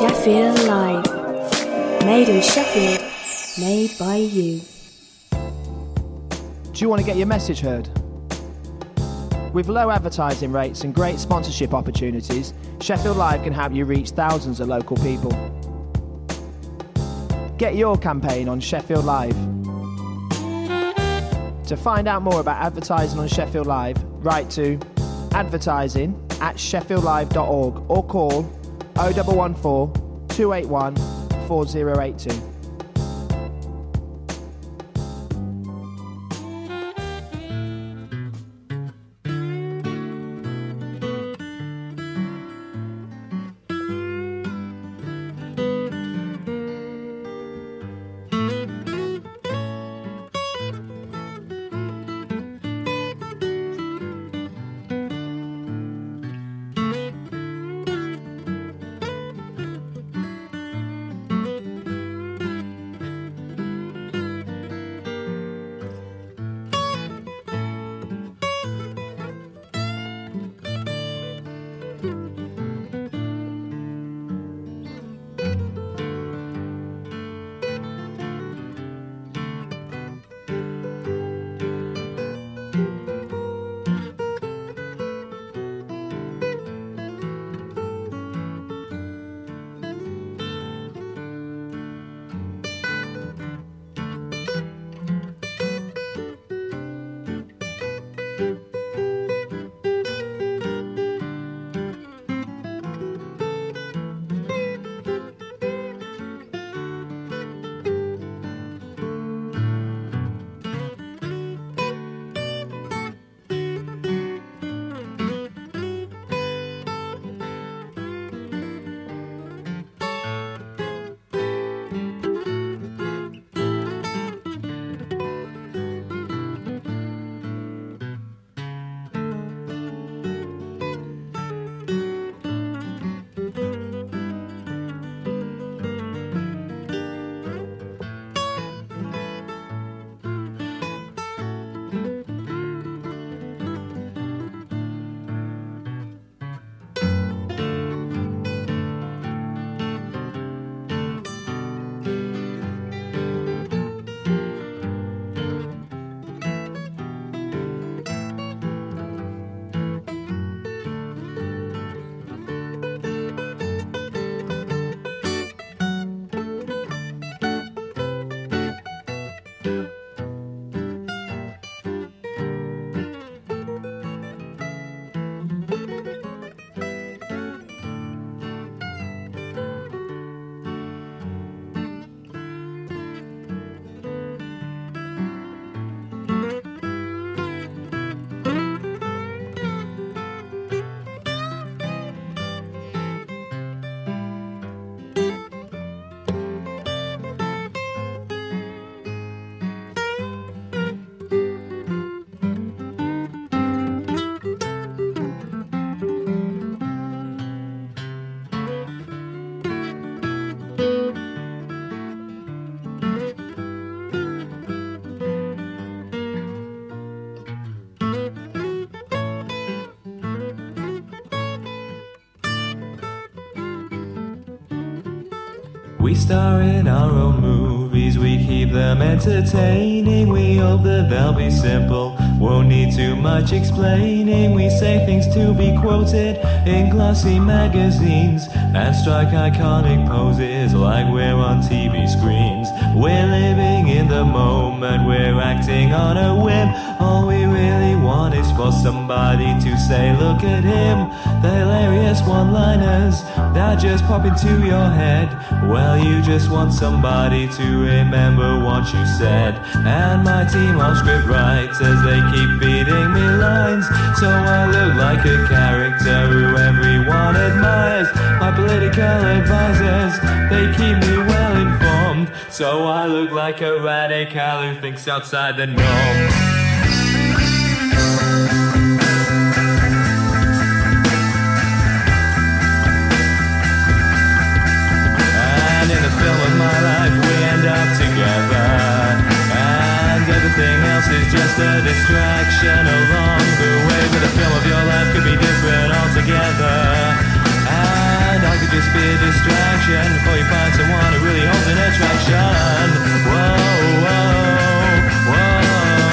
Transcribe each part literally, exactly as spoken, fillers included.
Sheffield Live. Made in Sheffield, made by you. Do you want to get your message heard? With low advertising rates and great sponsorship opportunities, Sheffield Live can help you reach thousands of local people. Get your campaign on Sheffield Live. To find out more about advertising on Sheffield Live, write to advertising at sheffield live dot org or call oh one one four, two eight one, four oh eight two. We star in our own movies, we keep them entertaining. We hope that they'll be simple, won't need too much explaining. We say things to be quoted in glossy magazines and strike iconic poses like we're on T V screens. We're living in the moment, we're acting on a whim. All we really want is for somebody to say, look at him. The hilarious one-liners that just pop into your head. Well, you just want somebody to remember what you said. And my team of script writers, they keep feeding me lines, so I look like a character who everyone admires. My political advisors, they keep me well informed, so I look like a radical who thinks outside the norm. Film of my life, we end up together, and everything else is just a distraction along the way. But the film of your life could be different altogether, and I could just be a distraction. distraction before you find someone who really holds an attraction. Whoa, whoa, whoa,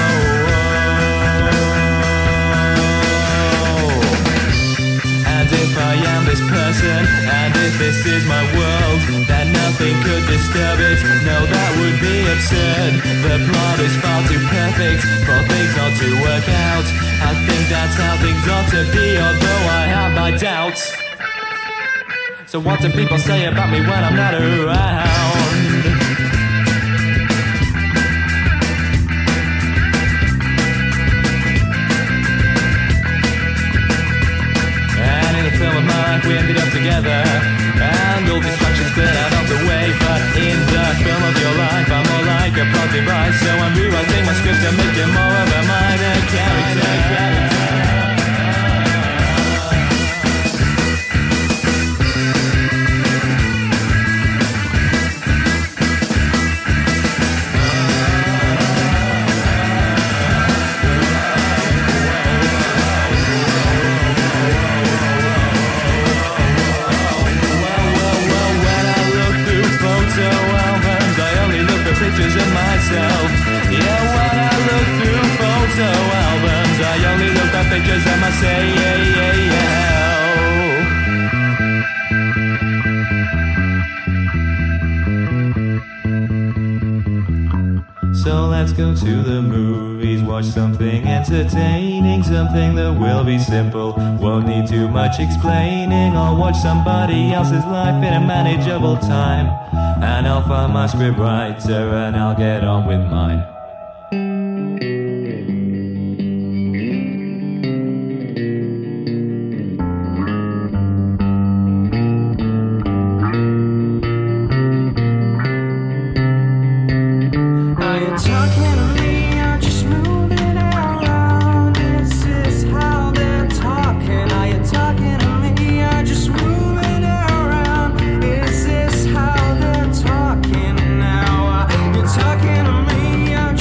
whoa. And if I am this person, and if this is my world, then nothing could disturb it. No, that would be absurd. The plot is far too perfect for things not to work out. I think that's how things ought to be, although I have my doubts. So what do people say about me when I'm not around? And in the film of my life we ended up together, and all distractions cleared out of the way. But in the film of your life I'm more like a plot device, so I'm rewriting my script and making more of a minor character. Pictures of myself. Yeah, when I look through photo albums, I only look at pictures of myself. Yeah, yeah, yeah. So let's go to the movies, watch something entertaining, something that will be simple, won't need too much explaining, or watch somebody else's life in a manageable time. And I'll find my script writer and I'll get on with mine. Are you talking to me or just moving around? Is this how they're talking? Are you talking to me or just moving around? Is this how they're talking now? Are you talking to me or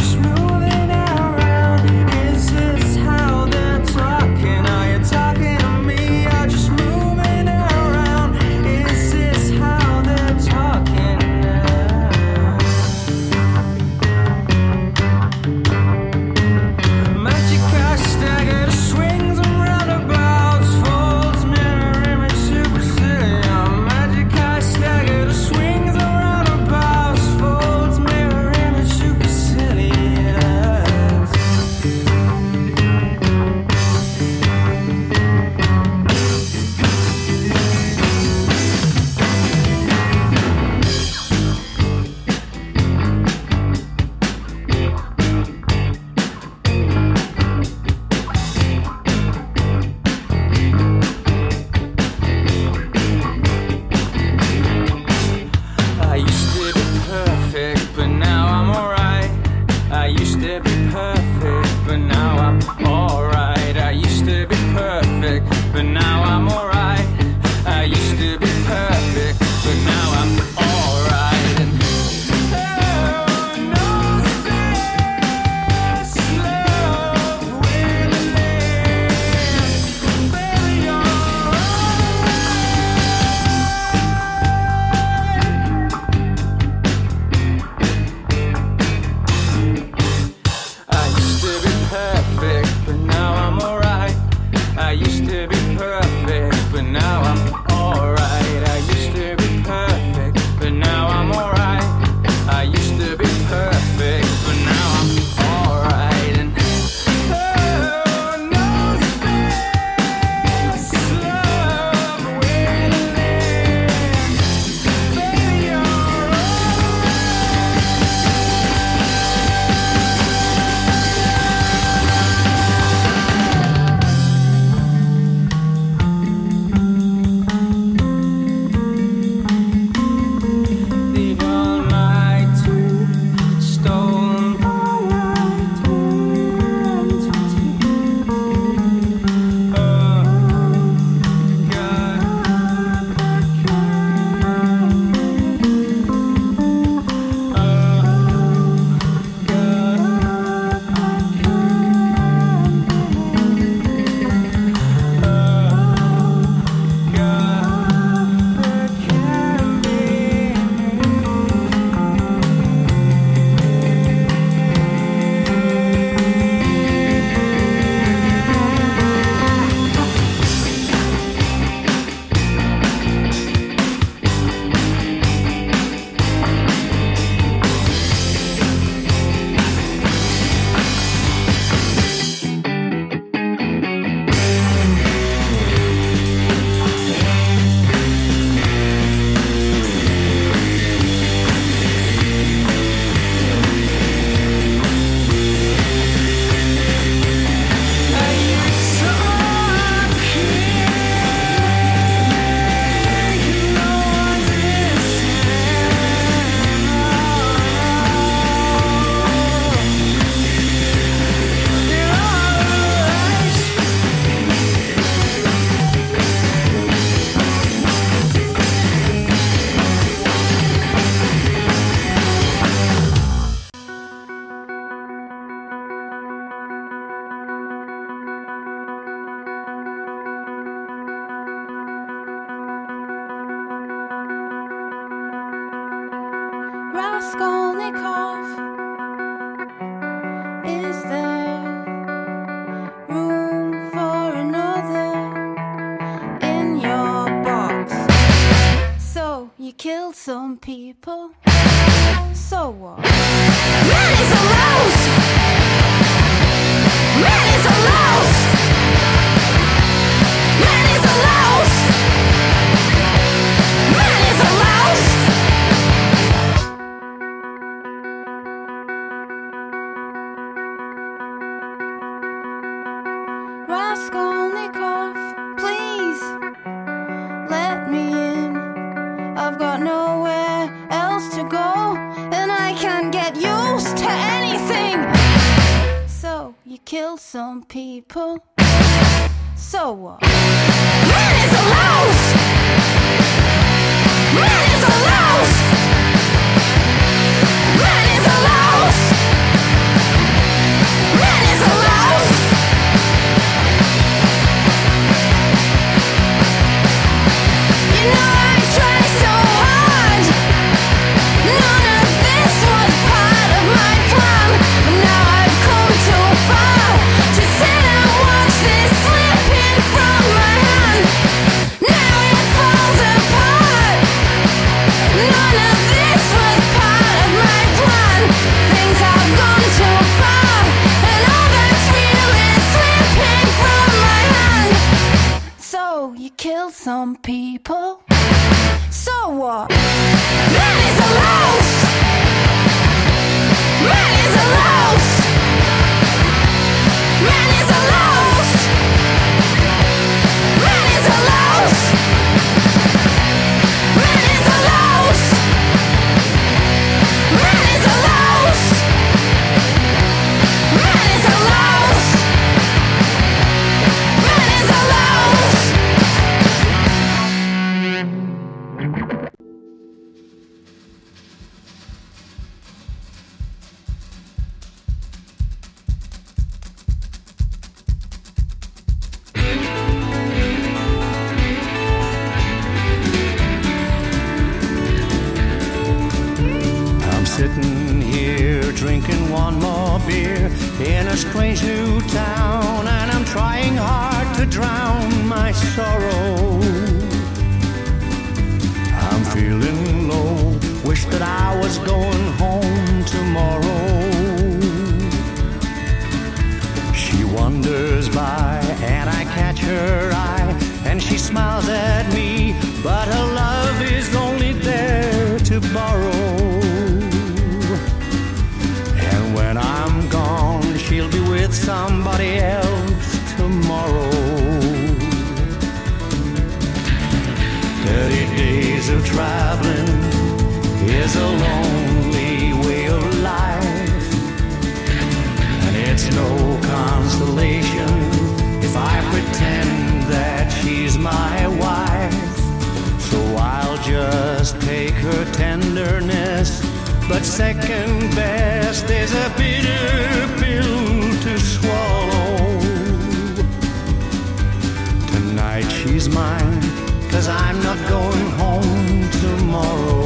Raskolnikov, is there room for another in your box? So you killed some people, so what? Man is a louse! Man is a louse! Man is a louse! Man is a louse! Raskolnikov, please let me in. I've got nowhere else to go, and I can't get used to anything. So you killed some people, so what? Man is a louse! Man is a louse! Man is a louse! Man is a louse! You know I've tried so hard. None of this was part of my plan. Now I've come too far to sit and watch this slipping from my hand. Now it falls apart. None of this was part of my plan. Things have gone too far, and all that's real is slipping from my hand. So you killed some people, so what? Man is a louse! Man is a louse! Man is a louse! Man is a louse! Man is a louse! Man is a louse! Man is a louse! Man is a louse! I'm sitting here drinking one more beer in a strange new town, and I'm trying hard to drown my sorrow. I'm feeling low, wish that I was going home tomorrow. She wanders by and I catch her eye, and she smiles at me, but her love is only there to borrow. And when I'm gone, she'll be with somebody else tomorrow. Thirty days of traveling is a lonely way of life, and it's no consolation if I pretend that she's my wife. So I'll just take her tenderness, but second best is a bitter pill to swallow. Tonight she's mine, 'cause I'm not going home tomorrow.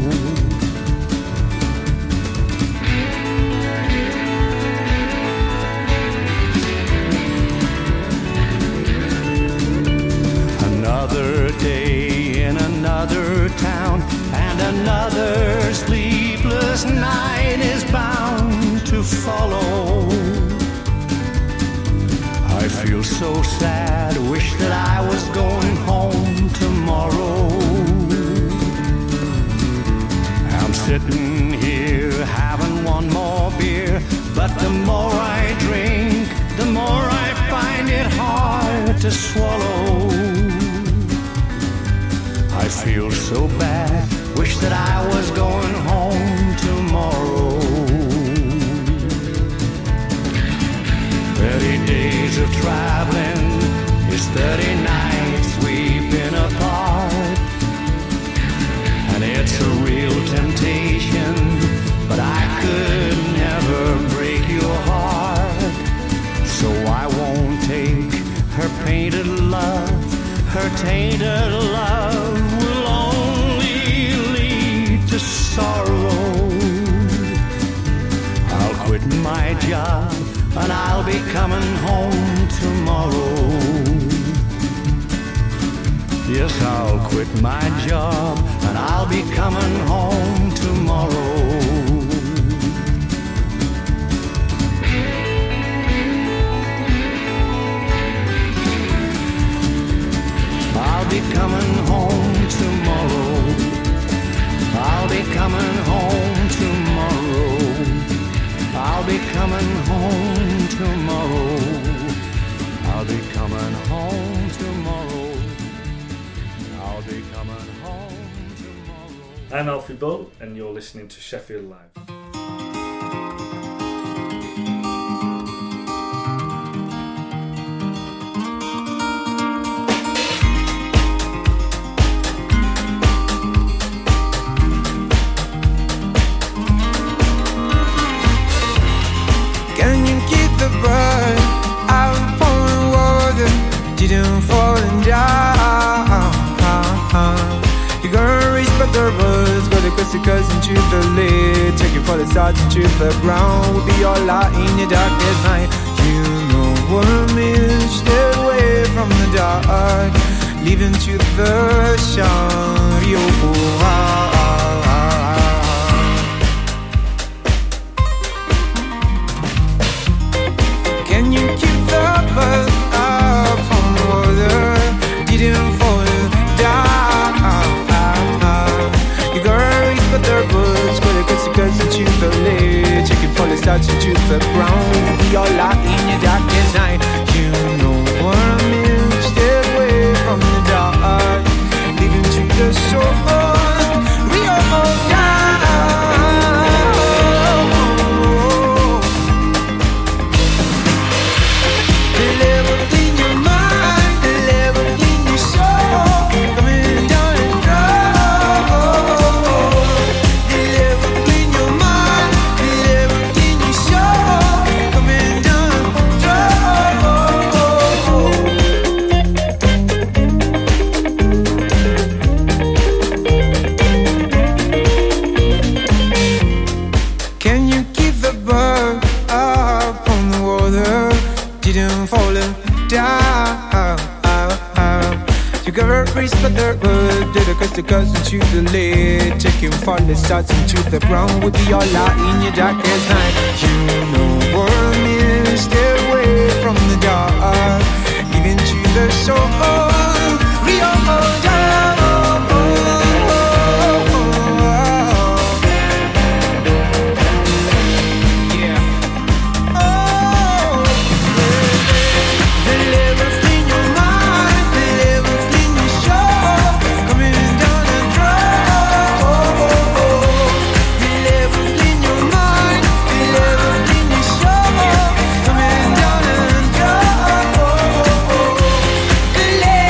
Another day in another town, and another sleepless night is bound to follow. I feel so sad, wish that I was going home tomorrow. I'm sitting here having one more beer, but the more I drink, the more I find it hard to swallow. I feel so bad, wish that I was going home tomorrow. Thirty days of traveling is thirty nights we've been apart, and it's a real temptation, but I could never break your heart. So I won't take her painted love, her tainted love will only lead to sorrow. quit my job and I'll be coming home tomorrow. I'll be coming home tomorrow. I'll be coming home tomorrow. I'll be coming home tomorrow. I'll be coming home tomorrow. I'll be coming home tomorrow. I'm Alfie Bull, and you're listening to Sheffield Live. Can you keep the bird out upon the water? Didn't fall and die. You're gonna reach but the birds, gotta kiss the cousin to the lid. Taking for the stars into the ground. We'll be all out in the darkest night. You know what I mean. Stay away from the dark, leaving to the sun. Yo, ah, ah, ah, ah. Can you keep the bird up on the water? Didn't fall and die. You gotta reach but the birds, gotta kiss the girls into the lid. Chicken fall and start into the ground. We all out in the darkest night. You know what I mean. Stay away from the dark, leaving to the shore. We all die. The level in your mind, the level in your soul, coming down and draw. The level in your mind, the level in your soul, coming down and draw. Can you keep the bird up on the water? Didn't fall and die. You gotta reach but the bird, did a kiss the cousin to the lid. Taking falling starts into the ground. We'll be all out in your darkest night. You know what I mean. Stay away from the dark, leaving to the shore. We all die. Let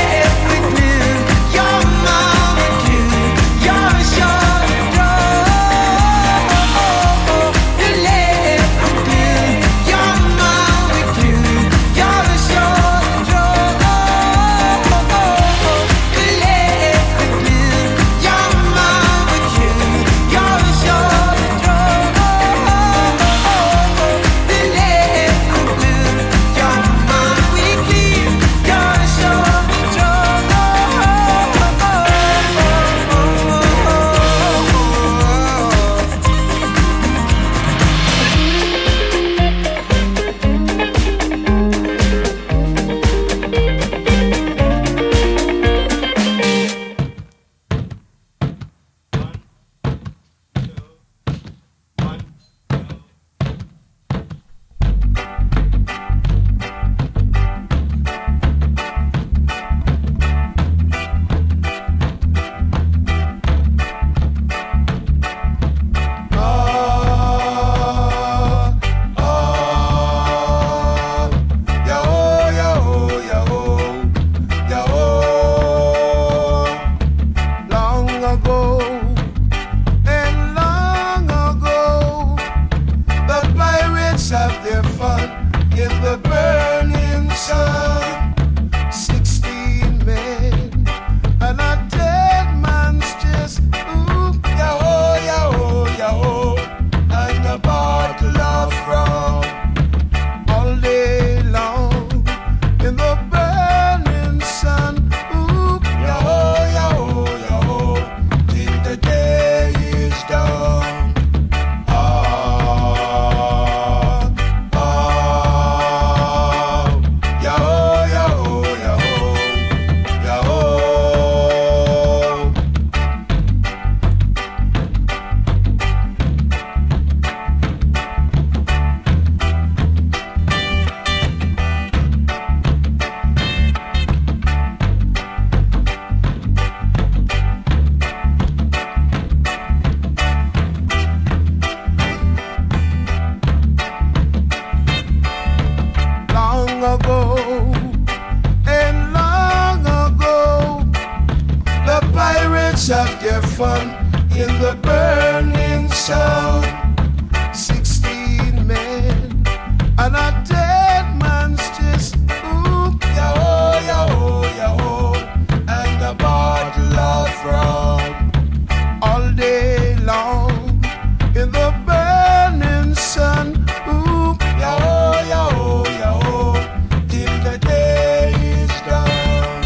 have their fun in the burning sun. Sixteen men and a dead man's just ooh, yah-oh, yah-oh, yah-oh, and a bottle of rum all day long in the burning sun. Ooh, yah-oh, yah-oh, yah-oh, till the day is done.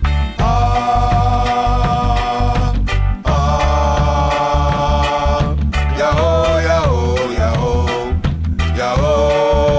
Ah, ah, yah-oh, yah-oh, yah-oh, yah-oh.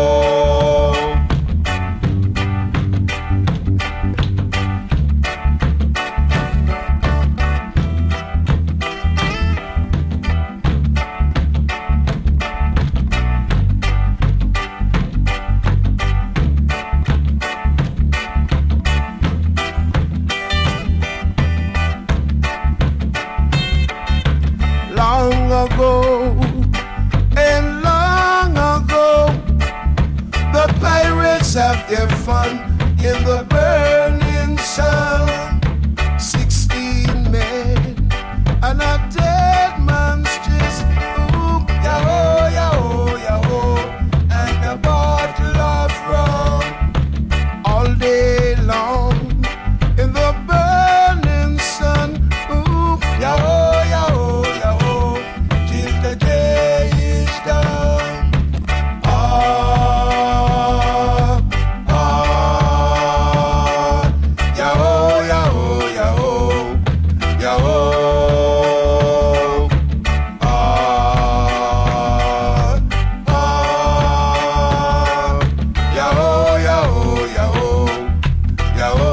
Long ago, and long ago, the pirates have their fun in the burning sun. Sixteen men and a dead man's just ooh, yah-oh, yah-oh, yah-oh, and a bottle of rum all day long in the burning sun. Ooh, yah-oh, yah-oh, yah-oh, till the day is done. Ah, ah, yah-oh, yah-oh, yah-oh, yah-oh. Ah, ah, yah-oh, yah-oh, yah-oh, yah-oh.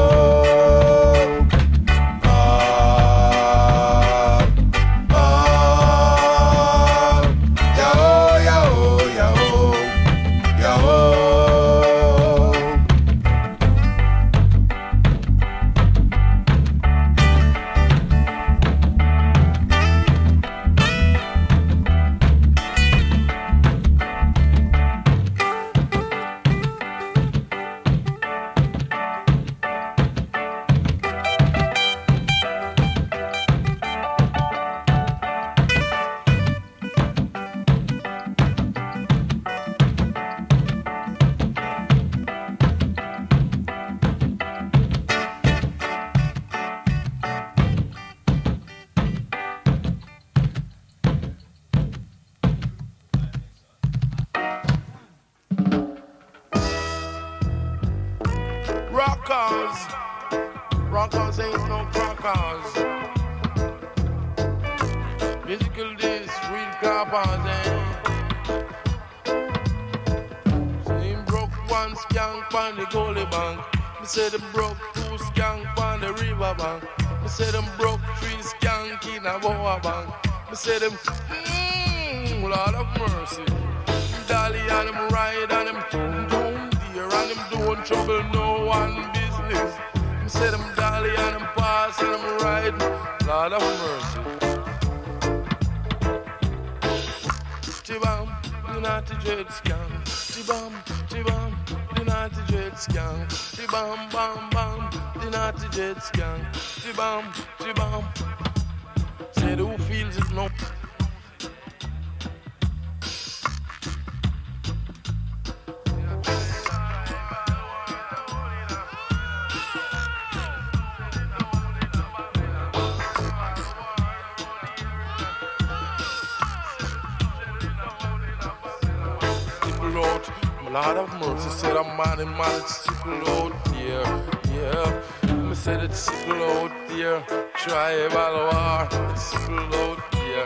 Rockers, rockers ain't no crackers. Musical this, real coppers, eh? Say him broke one skank on the goalie bank. Me say them broke two skank on the river bank. Me say them broke three skank in a boa bank. Me say them, mmm, Lord of mercy. Dolly and them ride and them down there and them don't trouble no one business. Me say them dolly and them pass and them ride, Lord of mercy. Chibam, the naughty dread scam. Chibam, chibam, the naughty dread scam. Chibam, bam, bam, the naughty dread scam. Chibam, chibam. Say who feels it no. Lord of mercy, said I'm mad and mad, it's sickle out there, yeah. Me said it's sickle out there, tribal war, it's sickle out there.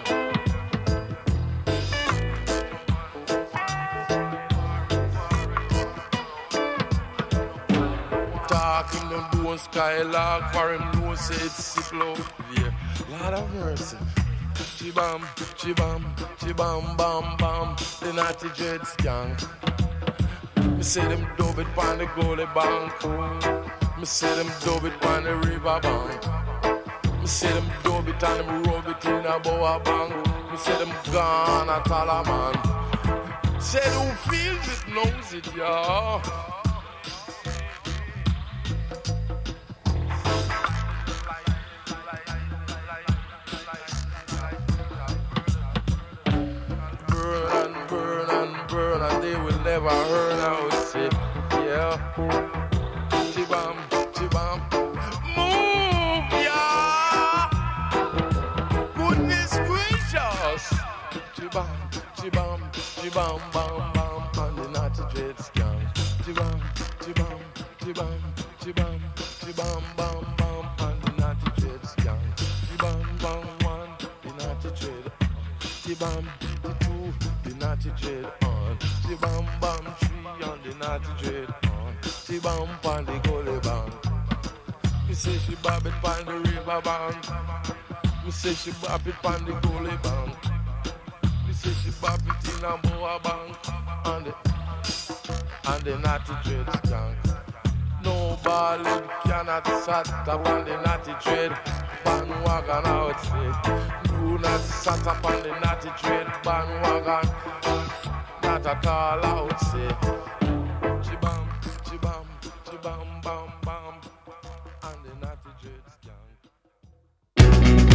Talking them doing skylark, for him know say it's sickle out there. Lord of mercy. Chibam, chibam, chibam, bam, bam, the naughty dread skank. Me say them dub it pon the goalie bank. Me say them dub it pon the river bank. Me say them dub it and them rub it in a boa bank. Me say them gone at all a man. Say who feels it knows it, y'all. never heard how it's it. Yeah. Chibam, chibam. Move, yeah. Goodness gracious. Chibam, chibam, chibam, bam, bam. And the naughty dread scam. Chibam, chibam, chibam, chibam, chibam, bam, bam. And the naughty dread scam. Chibam, bam, one, the naughty dread. Chibam, the two, the naughty dread on. Chibam, bam, three on the naughty dread on. Chibam, pan the gully bank. Me say she bob it pan the river bank. Me say she bob it pan the gully bank. Me say she bob it in a boa bank. And the, and the naughty dread skank. No ballad cannot sat up on the naughty dread bandwagon outside. Do not sat up on the naughty dread bandwagon. Not at all outside. Chibam, chibam, chibam, bam, bam. And the naughty dread skank.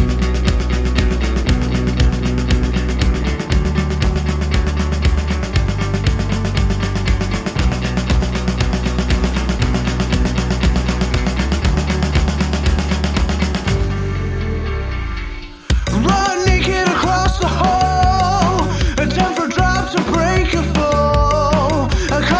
Run naked across the hall, attempt for drop to break a fall.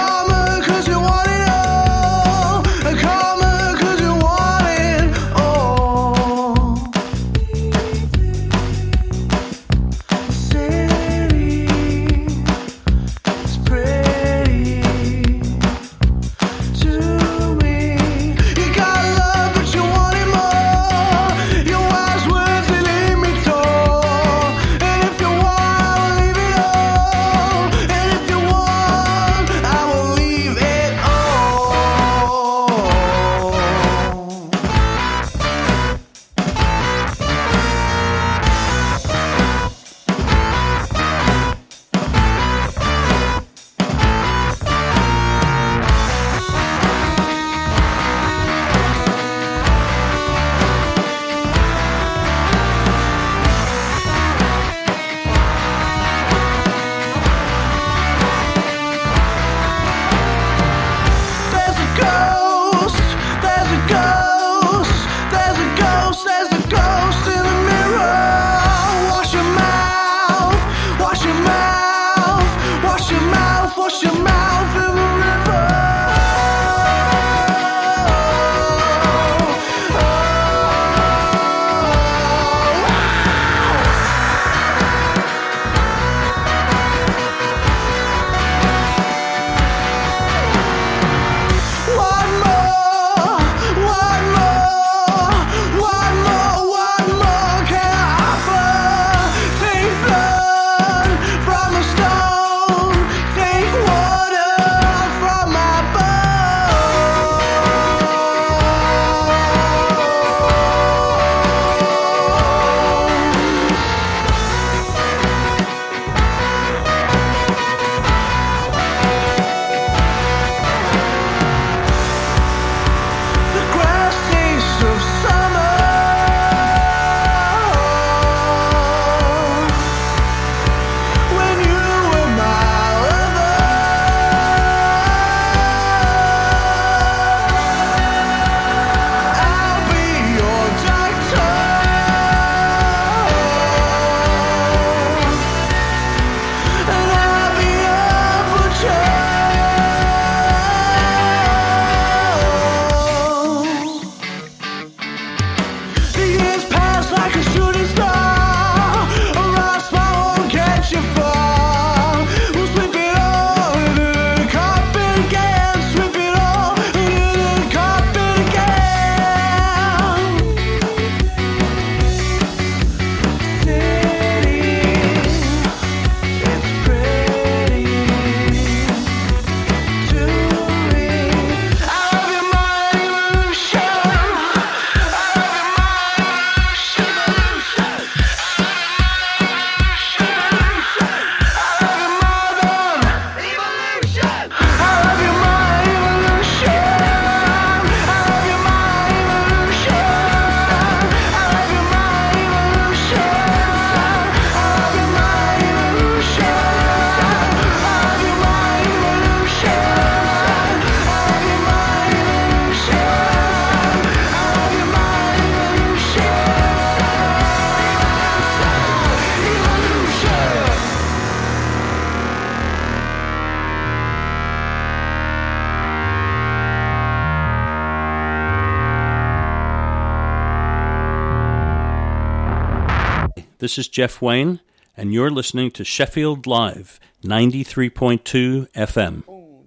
This is Jeff Wayne, and you're listening to Sheffield Live, ninety-three point two F M.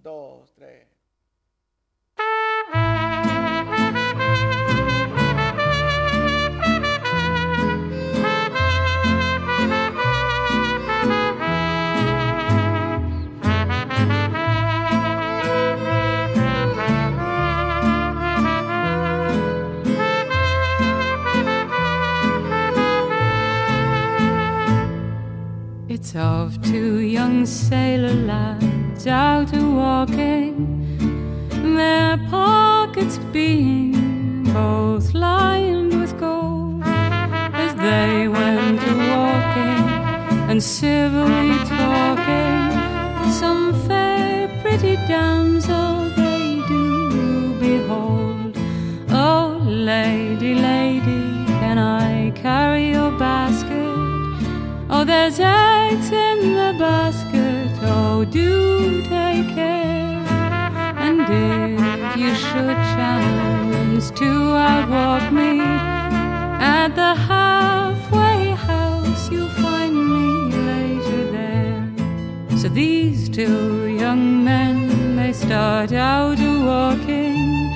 It's of two young sailor lads out a-walking, their pockets being both lined with gold. As they went a-walking and civilly talking, some fair pretty damsel they do behold. Oh, lady, lady, can I carry your basket? Oh, there's eggs in the basket, oh, do take care. And if you should chance to outwalk me at the halfway house, you'll find me later there. So these two young men, they start out a-walking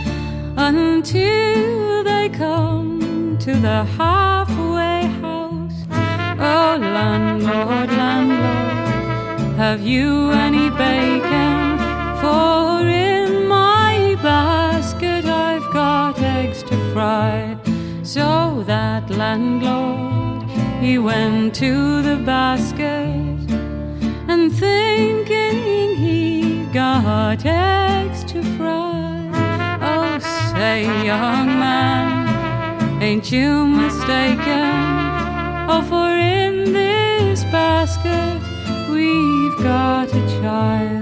until they come to the halfway house. Oh, landlord, landlord, have you any bacon? For in my basket I've got eggs to fry. So that landlord, he went to the basket, and thinking he got eggs to fry. Oh, say, young man, ain't you mistaken? Oh, for in this basket we've got a child.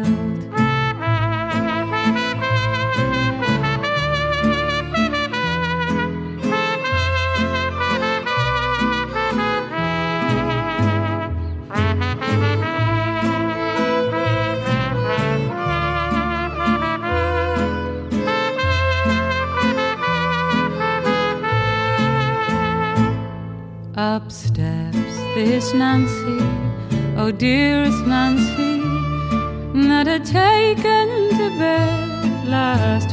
Up steps this Nancy, oh dearest Nancy, that had taken to bed last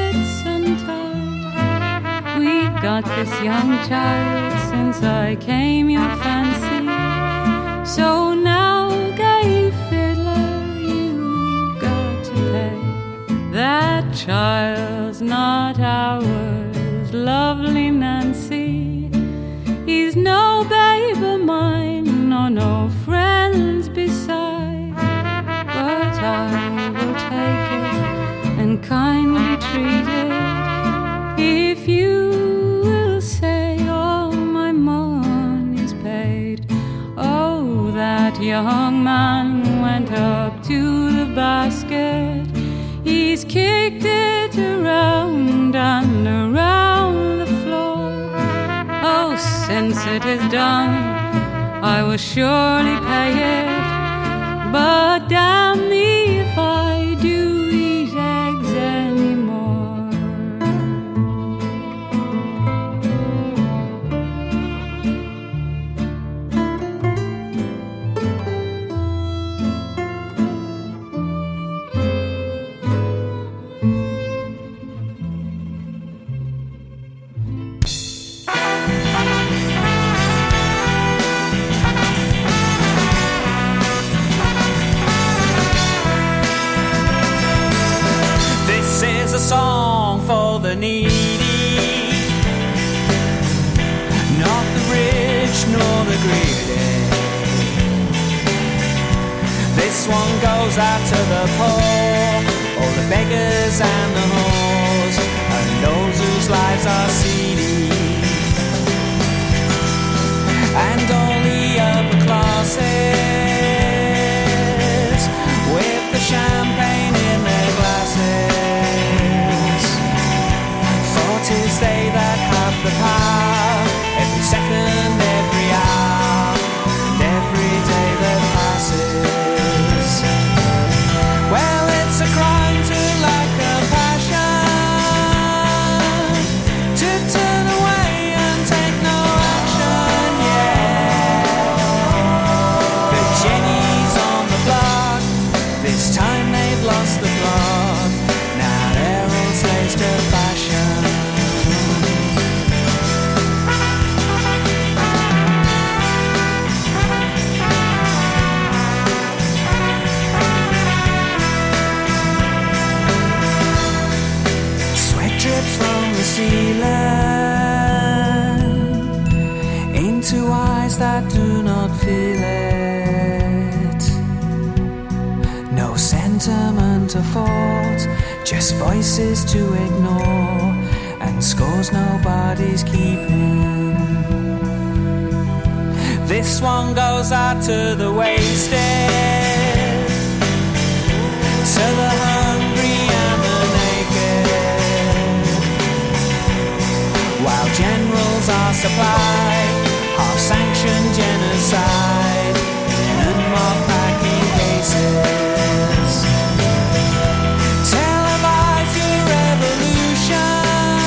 Whitsuntide. We got this young child since I came your fancy. So now, gay fiddler, you got to pay. That child's not ours, lovely Nancy. He's no babe of mine, nor no friends beside. But I will take it and kindly treat it, if you will say all my money's paid. Oh, that young man went up to the basket. He's kicked it around and around the floor. Oh, since it is done, I will surely pay it. But damn me if I do eat eggs anymore. Song for the needy, not the rich nor the greedy. This one goes out to the poor, all the beggars and the whores, and those whose lives are seedy, and all the upper classes with the champagne in their glasses. Tis they that have the power, every second, every hour, and every day that passes. Well, it's a crime to lack a passion, to turn away eyes that do not feel it. No sentiment or thought, just voices to ignore, and scores nobody's keeping. This one goes out to the wasted, to the hungry and the naked, while generals are supplied half-sanctioned genocide in unmarked packing cases. Televise your revolution,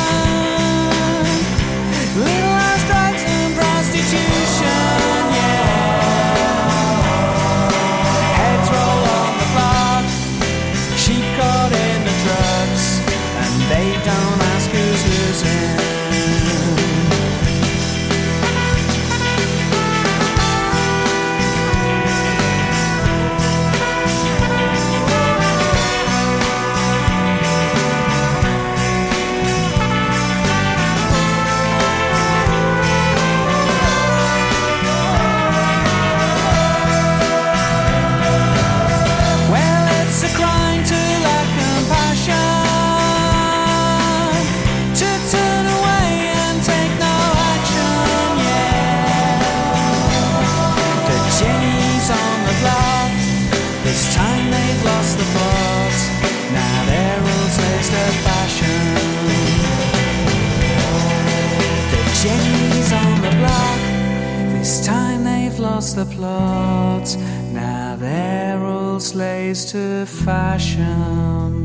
legalize drugs and prostitution, yeah. Heads roll on the clock, sheep caught in the trucks, and they don't ask who's losing. The plot, now they're all slaves to fashion.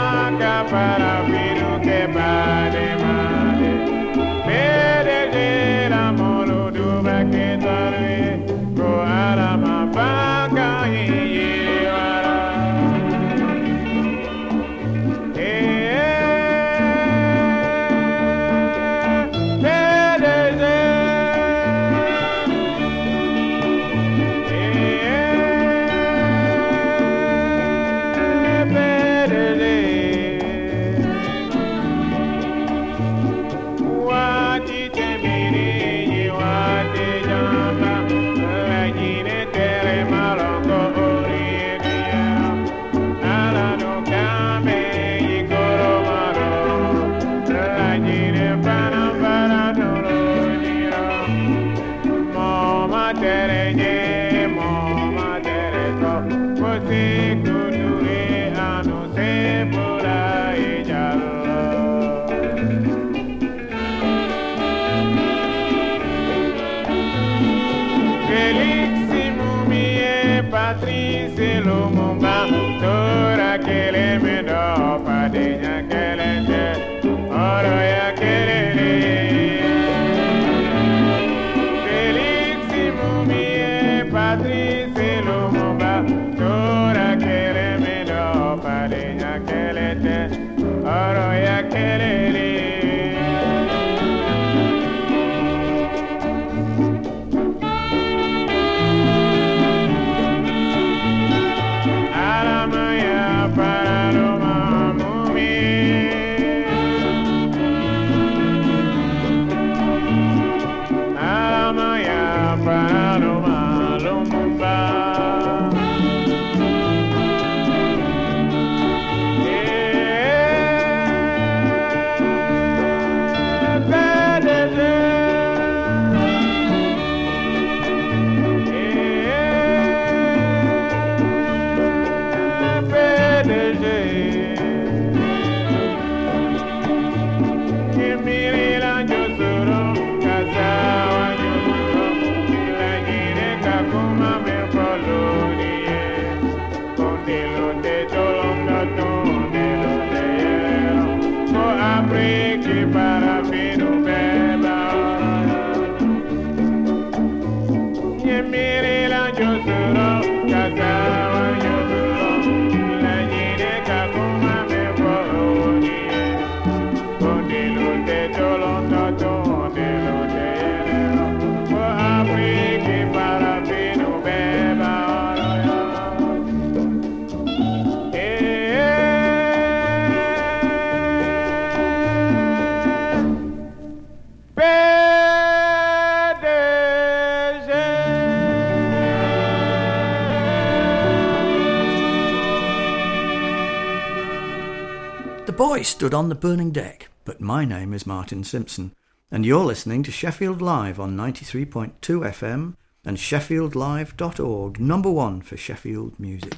Stood on the burning deck, but my name is Martin Simpson, and you're listening to Sheffield Live on ninety-three point two F M and sheffield live dot org, number one for Sheffield music.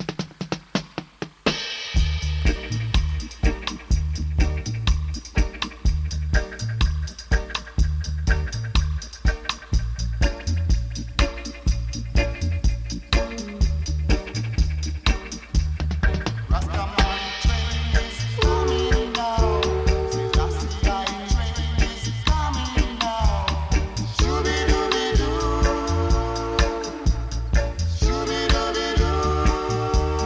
Shoo-be-doo-be-doo.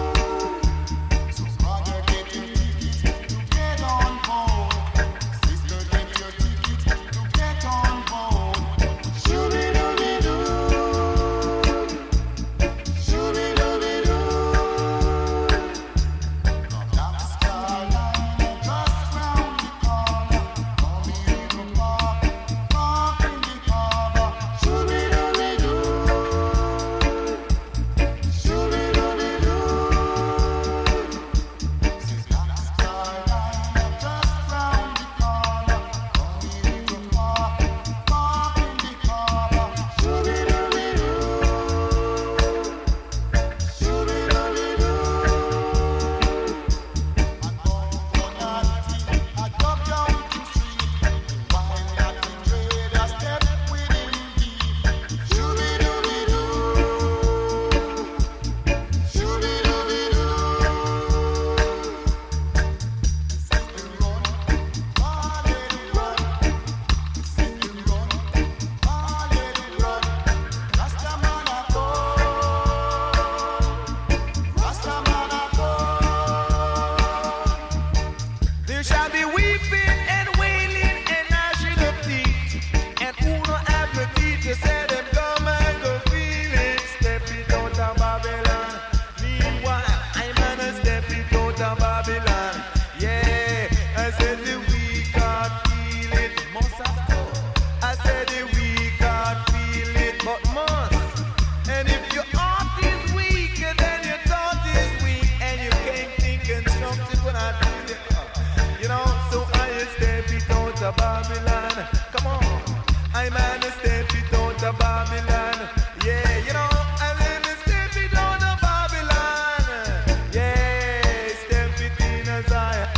There shall be weeping and wailing and gnashing of teeth. And who no have no teeth to say them come and go feel it. Step it out of Babylon. Meanwhile, I'm gonna step it out of Babylon. Yeah, I said the weak can't feel it. Must have to. I said the weak can't feel it, but must. And if your heart is weak, then your thought is weak, and you can't think and something when I feel it. You know, so I step it out of Babylon. Come on, I'm gonna step it out of Babylon. Yeah, you know, I'm gonna step it out of Babylon. Yeah, step it in a Zion.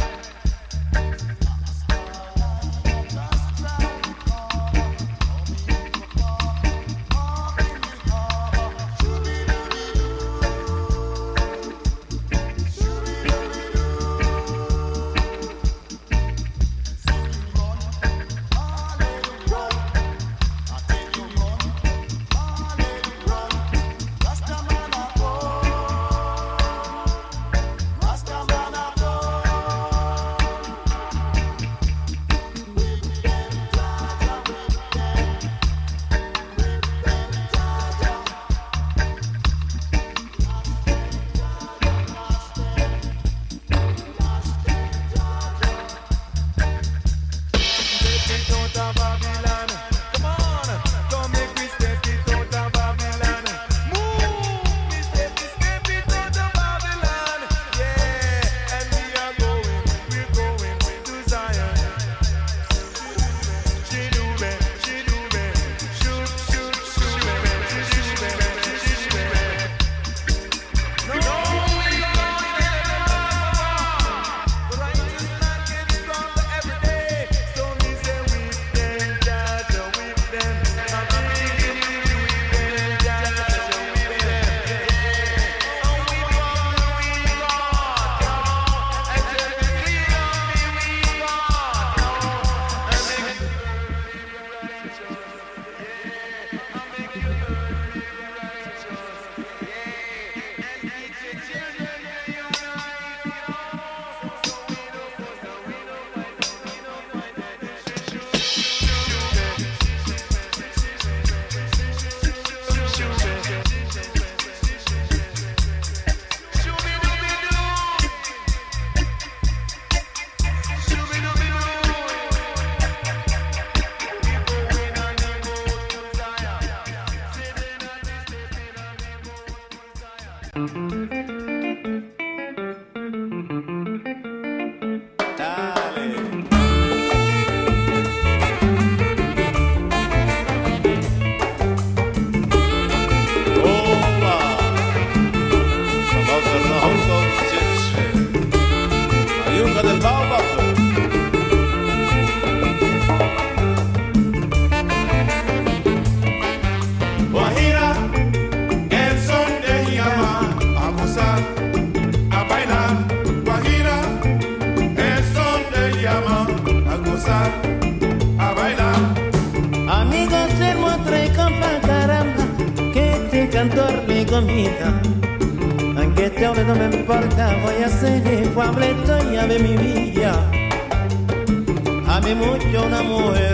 Anche te non me importa, voy a seguir Puebleto y ave mi vida. A mí mucho una mujer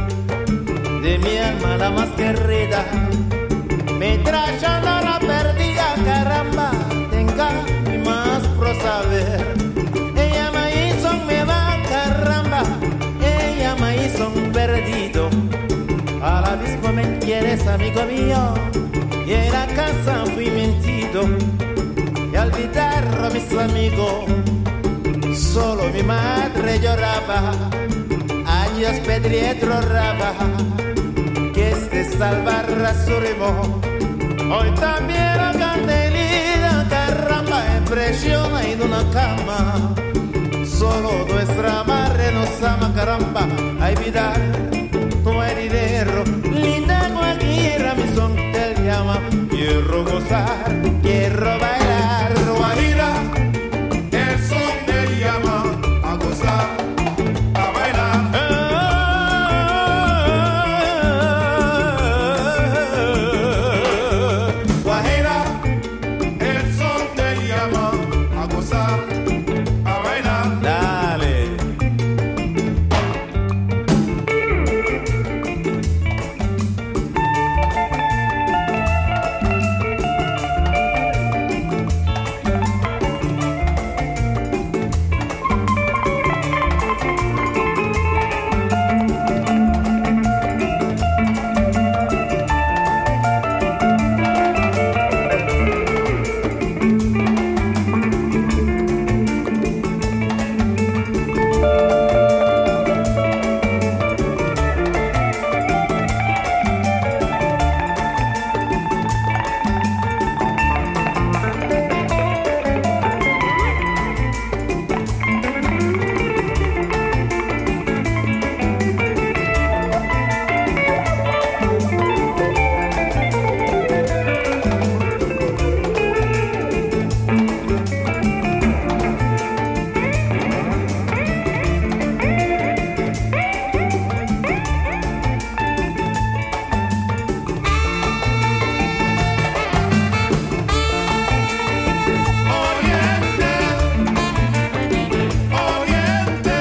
de mi alma la más querida. Me trayendo la perdida, caramba, tenga más pro saber. Ella me hizo me va, caramba, ella me hizo un perdido. A la misma me quieres, amigo mío. Y en la casa fui mentido y al olvidar a mis amigos solo mi madre lloraba. Años Pedrietro raba que este salvará su ritmo. Hoy también la candelita caramba impresiona en una cama. Solo nuestra madre nos ama caramba. A evitar tu heredero linda cualquiera mi son te llama. Quiero gozar